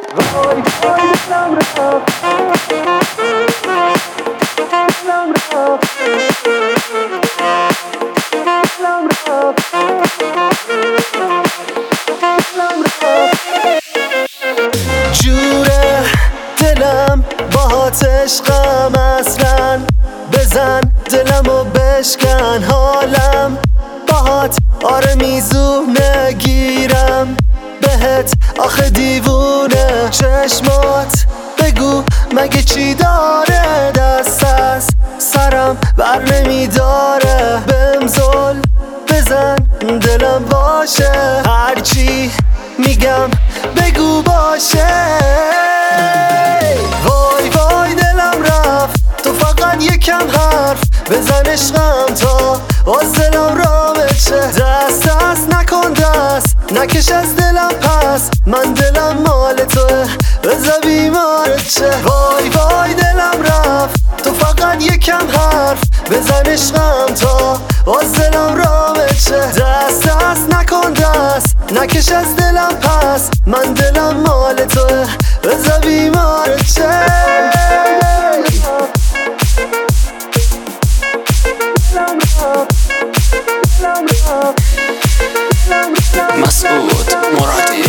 وای وای دلم رفت، دلم رفت، دلم رفت، دلم رفت. جوره دلم باهات عشقم اصلا، بزن دلمو بشکن حالم باهات، آره میزونه گیرم بهت آخه دیوونه. چشمات بگو مگه چی داره، دست از سرم بر نمیداره. بهم زل بزن دلم باشه، هرچی میگم بگو باشه. وای وای دلم رفت، تو فقط یکم حرف بزن عشقم تا از دلم را بچه. دست دست نکن دست نکش از دلم پس، من دلم مال توه بذار بیمارت چه. وای وای دلم رفت، تو فقط یکم حرف بزن عشقم تا از دلم را بچه. دست دست نکن دست نکش از دلم پس، من دلم مال توه بذار بیمارت چه. مسعود مرادی.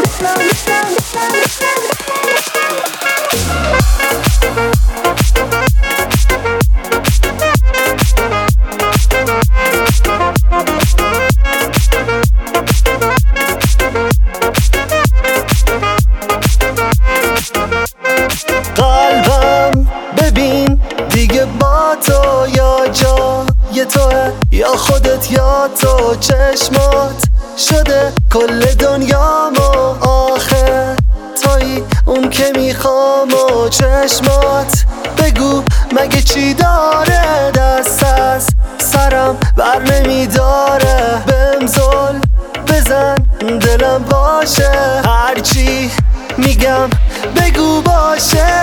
قلبم ببین دیگه با تو، یا جای توه یا خودت یا تو. چشمات شده کل دنیامو، آخه تویی اون که میخوام. و چشمات بگو مگه چی داره، دست از سرم بر نمیداره. بهم زل بزن دلم باشه، هرچی میگم بگو باشه.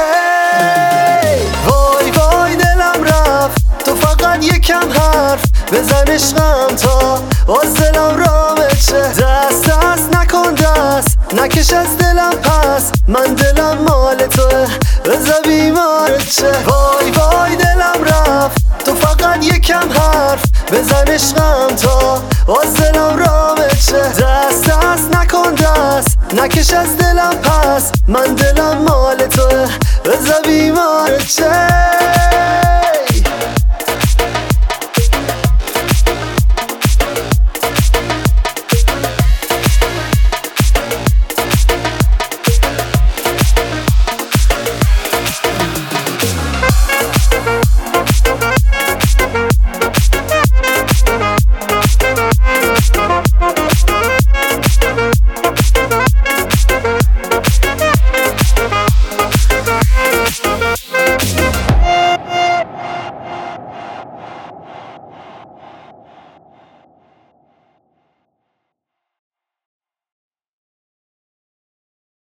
وای وای دلم رفت، تو فقط یکم حرف بزن عشقم تا از دلم را بچه. دست دست نکن دست نکش از دلم پس، من دلم مال توه بذار بیمارت چه. وای وای دلم رفت، تو فقط یکم حرف بزن عشقم تا از دلم را بچه. دست دست نکن دست نکش از دلم پس، من دلم مال توه بذار بیمارت چه.